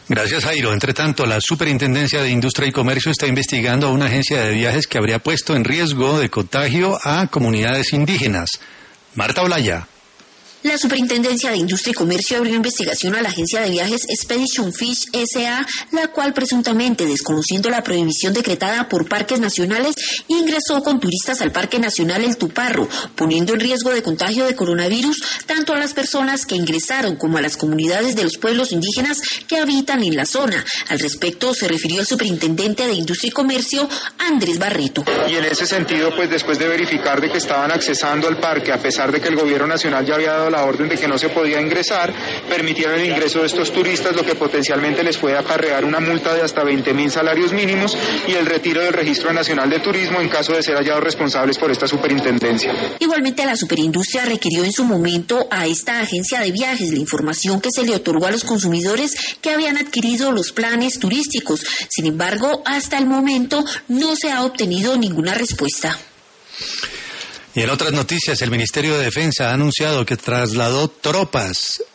Gracias, Jairo. Entre tanto, la Superintendencia de Industria y Comercio está investigando a una agencia de viajes que habría puesto en riesgo de contagio a comunidades indígenas. Marta Olaya. La Superintendencia de Industria y Comercio abrió investigación a la agencia de viajes Expedition Fish S.A., la cual presuntamente, desconociendo la prohibición decretada por parques nacionales, ingresó con turistas al Parque Nacional El Tuparro, poniendo en riesgo de contagio de coronavirus tanto a las personas que ingresaron como a las comunidades de los pueblos indígenas que habitan en la zona. Al respecto se refirió el superintendente de Industria y Comercio, Andrés Barreto. Y en ese sentido, pues después de verificar de que estaban accesando al parque, a pesar de que el gobierno nacional ya había dado la orden de que no se podía ingresar, permitieron el ingreso de estos turistas, lo que potencialmente les puede acarrear una multa de hasta 20.000 salarios mínimos y el retiro del Registro Nacional de Turismo en caso de ser hallados responsables por esta superintendencia. Igualmente, la superindustria requirió en su momento a esta agencia de viajes la información que se le otorgó a los consumidores que habían adquirido los planes turísticos. Sin embargo, hasta el momento no se ha obtenido ninguna respuesta. Y en otras noticias, el Ministerio de Defensa ha anunciado que trasladó tropas